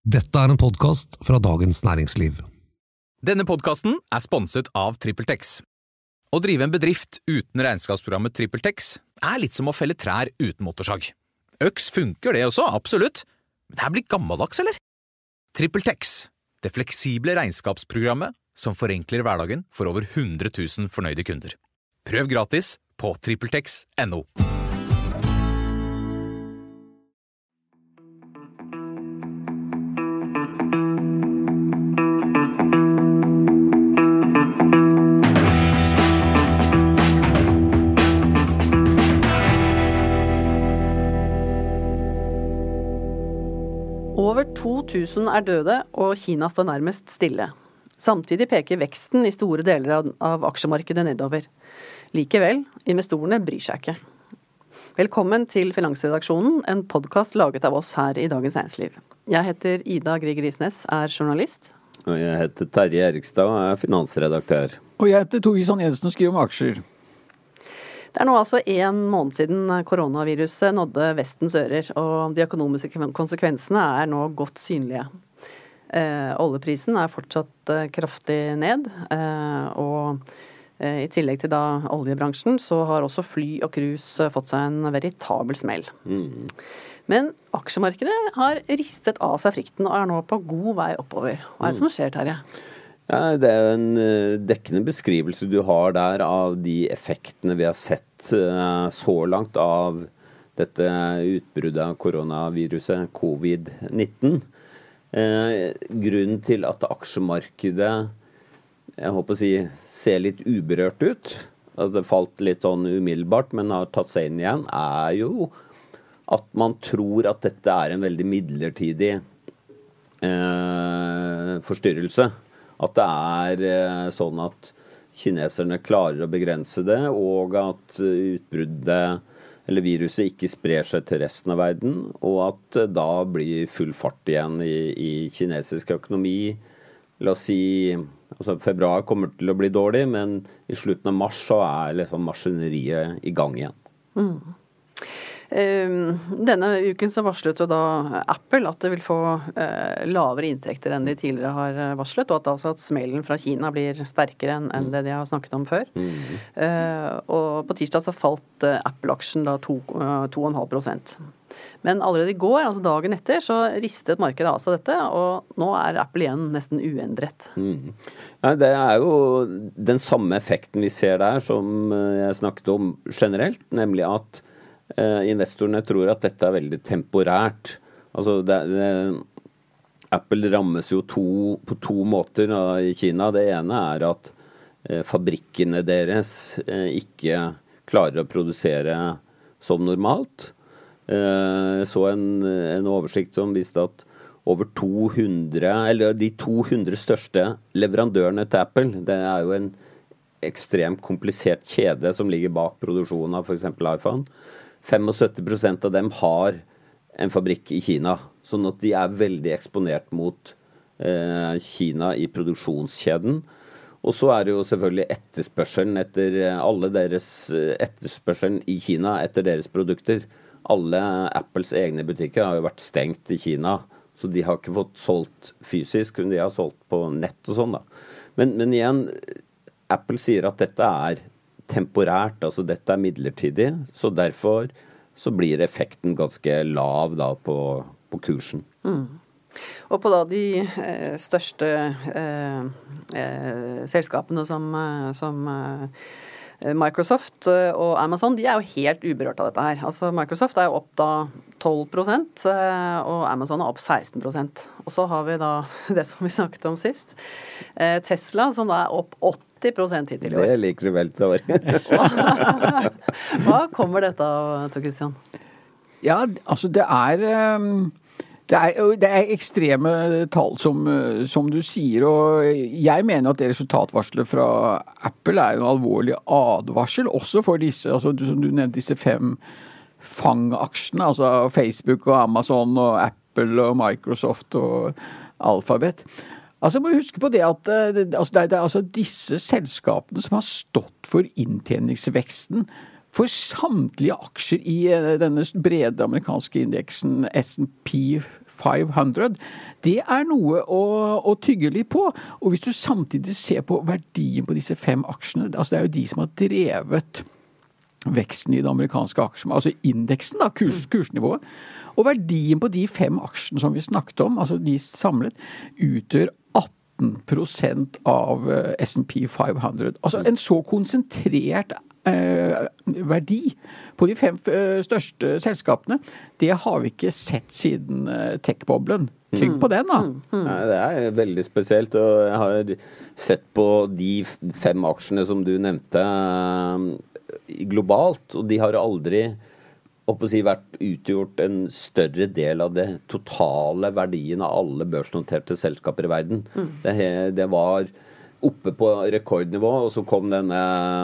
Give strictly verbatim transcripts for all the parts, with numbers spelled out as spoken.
Dette er en podcast fra Dagens Næringsliv. Denne podcasten er sponset av TrippelTex. Å drive en bedrift uten regnskapsprogrammet TrippelTex er litt som å felle trær uten motorsag. Øks funker det også, absolutt. Men det her blir gammeldags, eller? TrippelTex, det fleksible regnskapsprogrammet som forenkler hverdagen for over hundre tusen fornøyde kunder. Prøv gratis på trippeltex punktum no. Over to tusen er døde, og Kina står nærmest stille. Samtidig peker veksten i store deler av, av aksjemarkedet nedover. Likevel, investorene bryr seg ikke. Velkommen til Finansredaksjonen, en podcast laget av oss her i Dagens Næringsliv. Jeg heter Ida Grieg Risnes, er journalist. Og jeg heter Terje Erikstad, og er finansredaktør. Og jeg heter Torgeir Jensen og skriver om aksjer. Det er nå altså en måned siden koronaviruset nådde Vestens ører, og de økonomiske konsekvensene er nå godt synlige. Eh, oljeprisen er fortsatt eh, kraftig ned, eh, og eh, i tillegg til da oljebransjen, så har også fly og cruise fått seg en veritabel smell. Mm. Men aksjemarkedet har ristet av seg frykten og er nå på god vei oppover. Hva er det som skjer, Terje? Ja, det er jo en dekkende beskrivelse du har der av de effektene vi har sett uh, så langt av dette utbruddet av koronaviruset covid nitten. Uh, grunnen til at aksjemarkedet, jeg håper å si, ser litt uberørt ut, at det falt litt sånn umiddelbart, men har tatt seg inn igjen, er jo at man tror at dette er en veldig midlertidig uh, forstyrrelse. At det er eh, sånn at kineserne klarer å begrense det, og at utbruddet eller viruset ikke sprer seg til resten av verden, og at det da blir full fart igjen i, i kinesisk økonomi. La oss si, altså februar kommer til å bli dårlig, men i slutten av mars så er liksom maskineriet i gang igjen. Mm. Denne uken så varslet jo da Apple at det vil få uh, lavere inntekter enn de tidligere har varslet, og at, altså at smellen fra Kina blir sterkere enn, enn det de har snakket om før. Mm. Uh, og på tirsdag så falt uh, Apple-aksjen da to komma fem prosent. Men allerede i går, altså dagen etter, så ristet markedet av seg dette, og nå er Apple igjen nesten uendret. Mm. Ja, det er jo den samme effekten vi ser der som jeg snakket om generelt, nemlig at Uh, investorene tror at dette er veldig temporært. Altså det, det, Apple rammes jo to, på to måter da, i Kina. Det ene er at uh, fabrikkene deres uh, ikke klarer å produsere som normalt. Uh, så en, en oversikt som viste at over to hundre, eller de to hundre største leverandørene til Apple, det er jo en ekstremt komplisert kjede som ligger bak produksjonen av for eksempel iPhone. syttifem prosent av dem har en fabrikk i Kina, sånn at de er veldig eksponert mot eh, Kina i produksjonskjeden. Og så er det jo selvfølgelig etterspørselen etter alle deres etterspørselen i Kina etter deres produkter. Alle Apples egne butikker har jo vært stengt i Kina, så de har ikke fått solgt fysisk, men de har solgt på nett og sånn da. Men, men igjen, Apple sier at dette er temporært, altså dette er midlertidig, så derfor så blir effekten ganske lav da på, på kursen. Mm. Og på da de eh, største eh, eh, selskapene som, eh, som eh, Microsoft og Amazon, de er jo helt uberørt av dette her. Altså Microsoft er jo opp da tolv prosent, eh, og Amazon er opp seksten prosent. Og så har vi da det som vi snakket om sist, eh, Tesla som da er opp åtte prosent hittil i år. Det liker du vel til år. Hva kommer dette av, Tor Christian? Ja, altså det er, det er, det er ekstreme tall som, som du sier, og jeg mener at det resultatvarselet fra Apple er en alvorlig advarsel, også for disse, altså som du nevnte, disse fem fangaksjene, altså Facebook og Amazon og Apple og Microsoft og Alphabet. Altså må vi huske på det at altså det, er, det er altså disse selskapene som har stått for inntjeningsveksten for samtlige aksjer i denne brede amerikanske indeksen S and P fem hundre, det er noe å, å tygge litt på. Og hvis du samtidig ser på verdien på disse fem aksjene, altså det er jo de som har drevet veksten i det amerikanske aksjen, altså indeksen da, kurs, kursnivået, og verdien på de fem aksjene som vi snakket om, altså de samlet, utgjør atten prosent av S and P fem hundre. Altså en så konsentrert eh, verdi på de fem eh, største selskapene, det har vi ikke sett siden eh, tech-boblen. Tygg på den da. Mm. Mm. Nei, det er veldig spesielt, og jeg har sett på de fem aksjene som du nevnte globalt, og de har aldri å si, vært utgjort en større del av det totale verdien av alle børsnoterte selskaper i verden. Mm. Det, det var oppe på rekordnivå, og så kom denne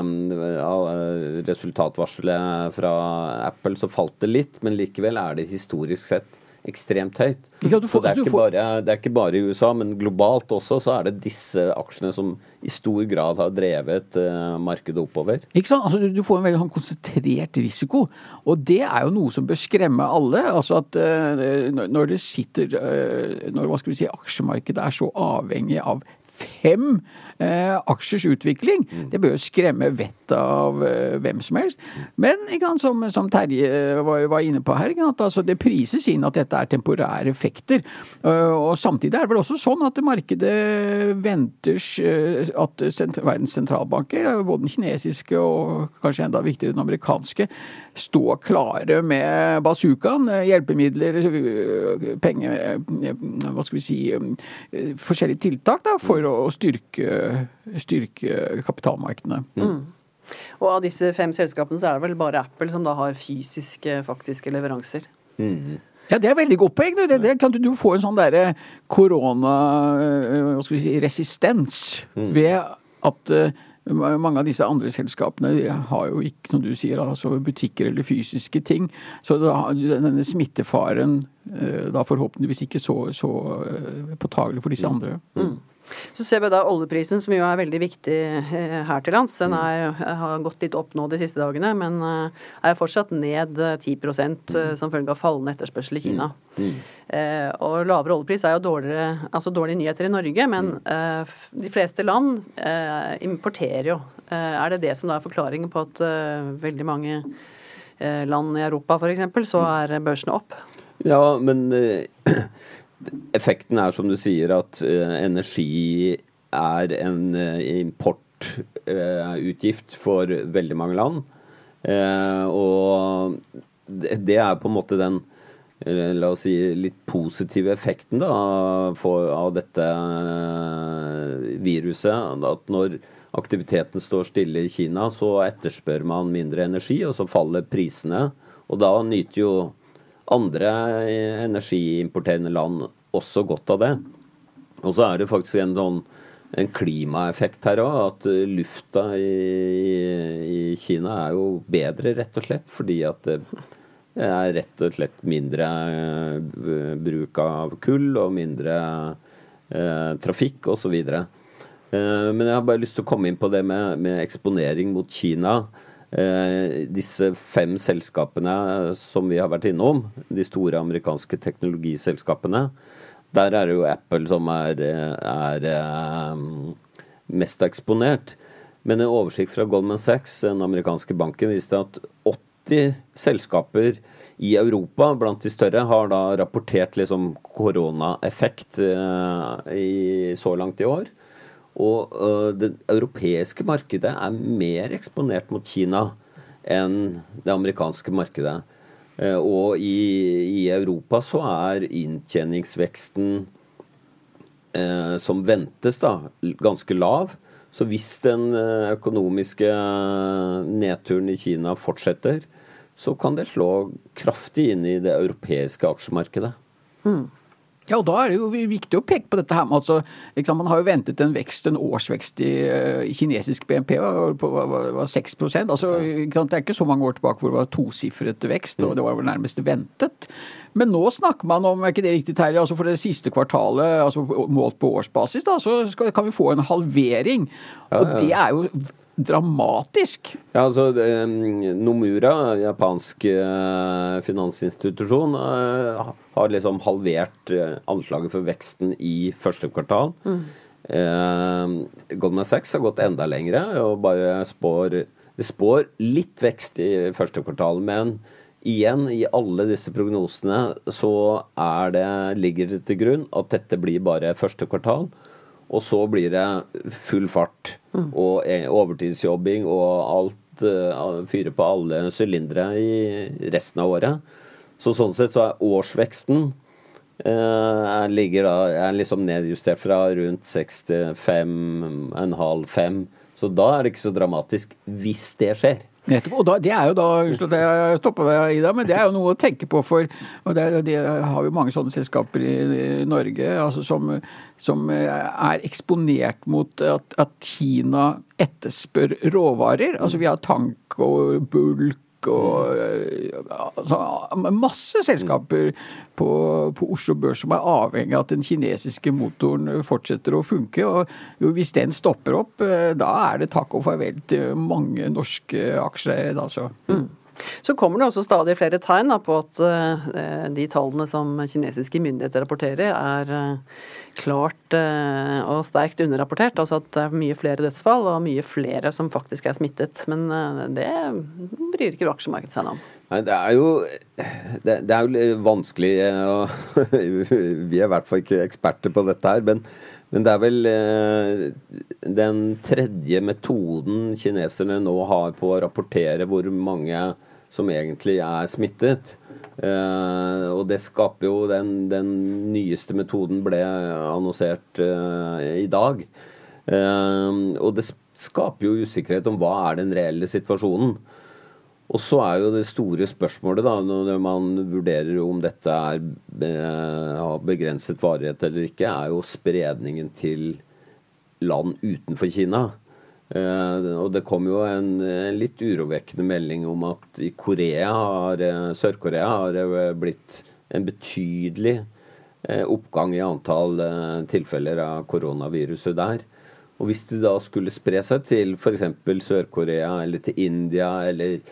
uh, resultatvarselet fra Apple, så falt det litt, men likevel er det historisk sett ekstremt høyt. Ja, får, så det er, ikke får... bare, det er ikke bare i U S A, men globalt også, så er det disse aksjene som i stor grad har drevet uh, markedet oppover. Ikke sant? Altså, du får en veldig sånn konsentrert risiko, og det er jo noe som bør skremme alle. Altså at uh, når det sitter, uh, når hva skal vi si, aksjemarkedet er så avhengig av fem eh, aksjers utvikling. Mm. Det bør jo skremme vettet av eh, hvem som helst. Men ikke sant, som, som Terje var, var inne på her, ikke sant, altså, det prises inn at dette er temporære effekter. Uh, og samtidig er det vel også sånn at markedet venter uh, at sent, verdens sentralbanker, både den kinesiske og kanskje enda viktigere den amerikanske, står klare med bazookaen, hjelpemidler, penger, hva skal vi si, forskjellige tiltak da, for å styrke, styrke kapitalmarkedene. Mm. Og av disse fem selskapene så er det vel bare Apple som da har fysiske, faktiske leveranser. Mm. Ja, det er veldig godt poeng. Det, det, det, du får en sånn der korona, hva skal vi si, resistens mm. ved at mange av disse andre selskapene har jo ikke, som du sier, altså butikker eller fysiske ting. Så da, denne smittefaren da forhåpentligvis ikke så, så påtagelig for disse andre. Mm. Så ser vi da oljeprisen, som jo er veldig viktig her til lands. Den er, har gått litt opp nå de siste dagene, men er fortsatt ned ti prosent som følge av fallende etterspørsel i Kina. Mm. Eh, og lavere oljepris er jo dårligere, altså dårlige nyheter i Norge, men eh, de fleste land eh, importerer jo. Eh, er det det som da er forklaringen på at eh, veldig mange eh, land i Europa for eksempel, så er børsene opp? Ja, men eh, effekten er som du sier at uh, energi er en uh, importutgift uh, for veldig mange land. Uh, og det, det er på en måte den uh, la oss si litt positive effekten da, for, av dette uh, viruset. At når aktiviteten står stille i Kina, så etterspør man mindre energi, og så faller prisene. Og da nyter jo andre energiimporterende land også godt av det. Og så er det faktisk en, sånn, en klimaeffekt her også, at lufta i, i Kina er jo bedre rett og slett, fordi at det er rett og slett mindre bruk av kull og mindre eh, trafikk og så videre. Eh, men jeg har bare lyst til å komme inn på det med, med eksponering mot Kina. Eh, disse fem selskapene som vi har vært innom, de store amerikanske teknologiselskapene, der er det jo Apple som er, er eh, mest eksponert. Men en oversikt fra Goldman Sachs, den amerikanske banken, viste at åtti selskaper i Europa, blant de større, har da rapportert liksom koronaeffekt eh, i, så langt i år. Og uh, det europeiske markedet er mer eksponert mot Kina enn det amerikanske markedet. Uh, og i, i Europa så er inntjeningsveksten uh, som ventes da, ganske lav. Så hvis den uh, økonomiske nedturen i Kina fortsetter, så kan det slå kraftig inn i det europeiske aksjemarkedet. Mm. Ja, og da er det jo viktig å peke på dette her med, altså, liksom, man har jo ventet en vekst, en årsvekst i, i kinesisk B N P på var seks prosent, altså, det er ikke så mange år tilbake hvor det var tosiffret vekst, og det var vel nærmest ventet. Men nå snakker man om, er ikke det riktig Terje, altså for det siste kvartalet, altså målt på årsbasis da, så skal, kan vi få en halvering, og det er jo dramatisk. Ja, altså Nomura, japansk eh, finansinstitusjon, eh, har liksom halvert eh, anslaget for veksten i første kvartal. Mm. Eh, Goldman Sachs har gått enda lengre og bare spår, det spår litt vekst i første kvartal, men igjen, i alle disse prognosene så er det, ligger det til grunn at dette blir bare første kvartal. Og så blir det full fart og overtidsjobbing og alt, uh, fyre på alle sylindere i resten av året. Så sånn sett så er årsveksten uh, ligger da, er liksom nedjustert fra rundt seks til fem komma fem fem. Så da er det ikke så dramatisk hvis det skjer. Nettopp, og da, det er jo da, unnskyld at jeg stopper deg i det, men det er jo noe å tenke på for, og det, det har jo mange sånne selskaper i, i Norge, altså som, som er eksponert mot at, at Kina etterspør råvarer, altså vi har tank og bulk og altså, masse selskaper på, på Oslo Børs som er avhengig av at den kinesiske motoren fortsetter å funke, og jo, hvis den stopper opp, da er det takk og farvel til mange norske aksjer. Altså. Mm. Så kommer det også stadig flere tegn da, på at uh, de tallene som kinesiske myndigheter rapporterer er uh, klart uh, og sterkt underrapportert, altså at det er mye flere dødsfall og mye flere som faktisk er smittet, men uh, det bryr ikke aksjemarkedet seg om. Nei, det er jo det, det er jo vanskelig, og vi er i hvert fall ikke eksperter på dette her, men Men det er vel eh, den tredje metoden kineserne nå har på å rapportere hvor mange som egentlig er smittet. Eh, og det skaper jo, den, den nyeste metoden ble annonsert eh, i dag. Eh, og det skaper jo usikkerhet om hva er den reelle situasjonen. Og så er jo det store spørsmålet da, når man vurderer om dette er har begrenset varighet eller ikke, er jo spredningen til land utenfor Kina. Eh, og det kom jo en, en litt urovekkende melding om at i Korea har, Sør-Korea har det blitt en betydelig eh, oppgang i antall eh, tilfeller av koronaviruset der. Og hvis det da skulle spre seg til for eksempel Sør-Korea eller til India eller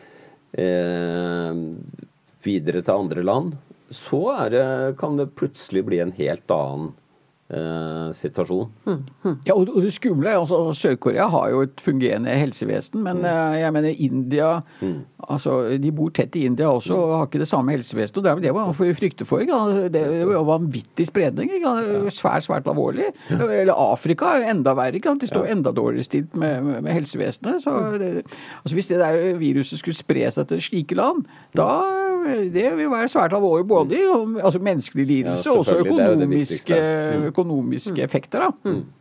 Eh, videre til andre land, så er det, kan det plutselig bli en helt annen eh, situasjon. Mm, mm. Ja, og det skumle er altså Sør-Korea har jo et fungerende helsevesen, men mm. eh, jeg mener India, mm. altså de bor tett i India også og har ikke det samme helsevesenet, og det er vel det man får frykte for, ikke? Det var vanvittig spredning, ikke? Svært, svært alvorlig. Ja. Eller Afrika er enda verre, ikke? De står ja. enda dårligere stilt med, med, med helsevesenet. Så det, altså hvis det der viruset skulle spre seg til slike land, da det vil være svært alvorlig både i altså menneskelig lidelse ja, og også økonomiske, økonomiske effekter. Da. Mm.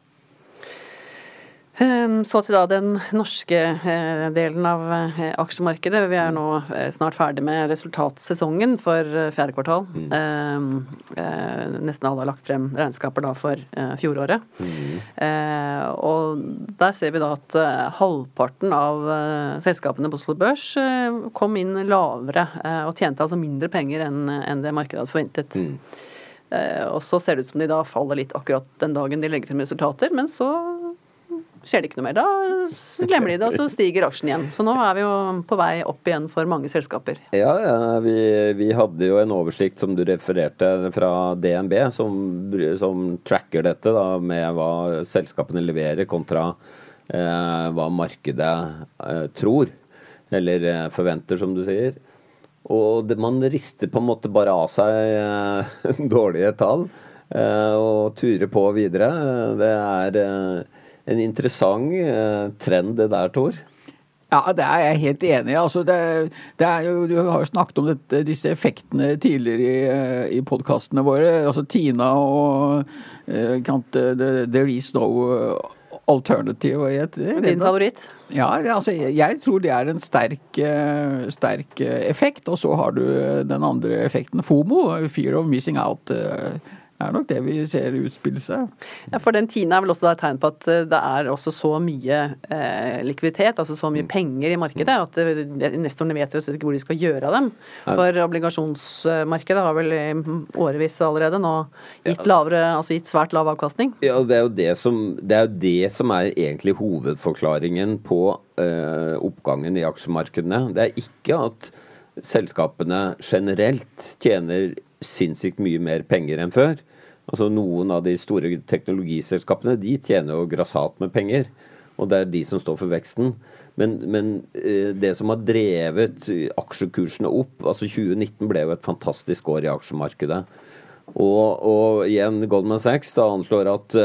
Så til da den norske delen av aksjemarkedet. Vi er nå snart ferdig med resultatsesongen for fjerde kvartal. Mm. Nesten alle har lagt frem regnskaper da for fjoråret. Mm. Og der ser vi da at halvparten av selskapene på Oslo Børs kom inn lavere og tjente altså mindre penger enn det markedet hadde forventet. Mm. Og så ser det ut som de da faller litt akkurat den dagen de legger frem resultater, men så skjer det ikke noe mer. Da glemmer de det, og så stiger aksjen igjen. Så nå er vi jo på vei opp igjen for mange selskaper. Ja, ja vi, vi hadde jo en oversikt som du refererte fra D N B, som, som tracker dette da, med hva selskapene leverer kontra eh, hva markedet eh, tror, eller eh, forventer, som du sier. Og det, man rister på en måte bare av seg eh, dårlige tall eh, og turer på videre. Det er eh, en interessant eh, trend det der, Tor. Ja, det er jeg helt enig i. Altså, det, det er jo, du har jo snakket om dette, disse effektene tidligere i, i podcastene våre. Altså Tina og uh, There is no alternative. Jeg, jeg, Din favoritt? Ja, altså, jeg tror det er en sterk, sterk effekt. Og så har du den andre effekten, FOMO, Fear of Missing Out. Det er nok det vi ser utspille seg. Ja, for den tiden er vel også et tegn på at det er også så mye eh, likviditet, altså så mye penger i markedet, at investorene vet jo ikke hvor de skal gjøre av dem. For obligasjonsmarkedet har vel i årevis allerede nå gitt, lavere, altså gitt svært lav avkastning. Ja, det er jo det som, det er, jo det som er egentlig hovedforklaringen på eh, oppgangen i aksjemarkedene. Det er ikke at selskapene generelt tjener sinnssykt mye mer penger enn før. Altså noen av de store teknologiselskapene, de tjener jo grassat med penger, og det er de som står for veksten. Men, men det som har drevet aksjekursene opp, altså tjue nitten ble jo et fantastisk år i aksjemarkedet. Og, og igjen Goldman Sachs da anslår at,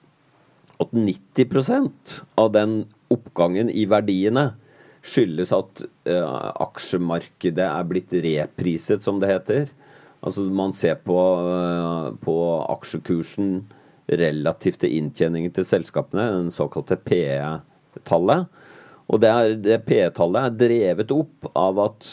at nitti prosent av den oppgangen i verdiene skyldes at uh, aksjemarkedet er blitt repriset, som det heter. Altså man ser på, uh, på aksjekursen relativt til inntjeningen til selskapene, den såkalte P E-tallet. Og det, er, det P E-tallet er drevet opp av at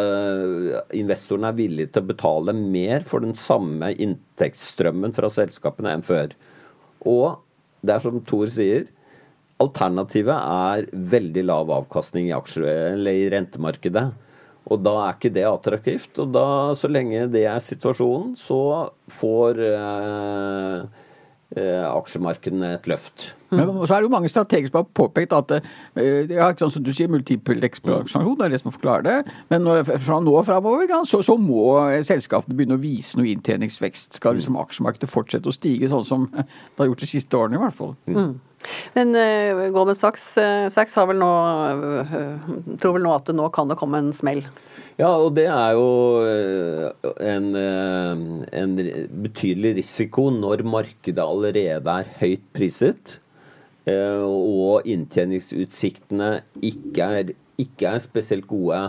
uh, investorene er villige til å betale mer for den samme inntektsstrømmen fra selskapene enn før. Og det er som Tor sier, alternativet er veldig lav avkastning i aksjer eller i rentemarkedet. Og da er ikke det attraktivt. Og da, så lenge det er situasjonen, så får eh, eh, aksjemarkedene et løft. Men så er det jo mange strateger som har påpekt at det er ikke sånn som du sier, multiple ekspansjon, det er det som forklarer det. Men når, fra nå fremover, så, så må selskapene begynne å vise noe inntjeningsvekst. Skal liksom aksjemarkedet fortsette å stige, sånn som det har gjort de siste årene i hvert fall. Mm. Men uh, Goldman Sachs, uh, Sachs har vel nå, uh, tror vel nå at det nå kan det komme en smell. Ja, og det er jo uh, en, uh, en betydelig risiko når markedet allerede er høyt priset, uh, og inntjeningsutsiktene ikke er, ikke er spesielt gode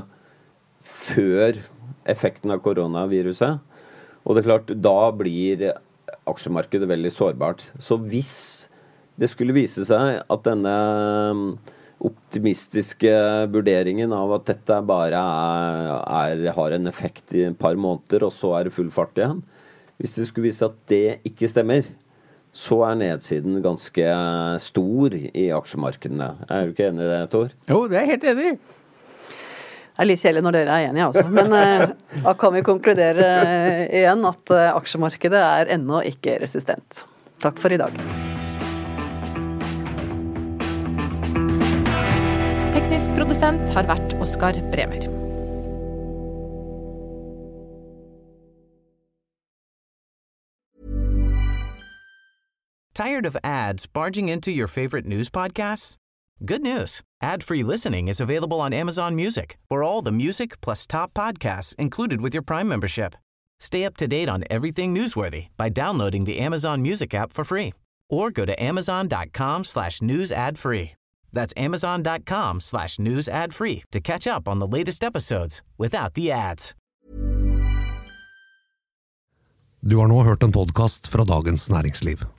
før effekten av koronaviruset. Og det er klart, da blir aksjemarkedet veldig sårbart. Så hvis det skulle vise seg at denne optimistiske vurderingen av at dette bare er, er, har en effekt i et par måneder, og så er det full fart igjen. Hvis det skulle vise at det ikke stemmer, så er nedsiden ganske stor i aksjemarkedene. Er du ikke enig i det, Tor? Jo, det er jeg helt enig i. Det er litt kjedelig når dere er enige, altså. Men eh, da kan vi konkludere eh, igjen at eh, aksjemarkedet er ennå ikke resistent. Takk for i dag. Teknisk produsent har vært Oskar Bremer. Tired of ads barging into your favorite news podcasts? Good news. Ad-free listening is available on Amazon Music for all the music plus top podcasts included with your Prime membership. Stay up to date on everything newsworthy by downloading the Amazon Music app for free or go to amazon.com slash news ad free. That's amazon.com slash news ad free to catch up on the latest episodes without the ads. Du har nå hørt en podcast fra Dagens Næringsliv.